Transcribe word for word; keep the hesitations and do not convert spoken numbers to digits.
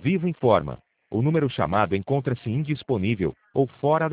Vivo informa. O número chamado encontra-se indisponível ou fora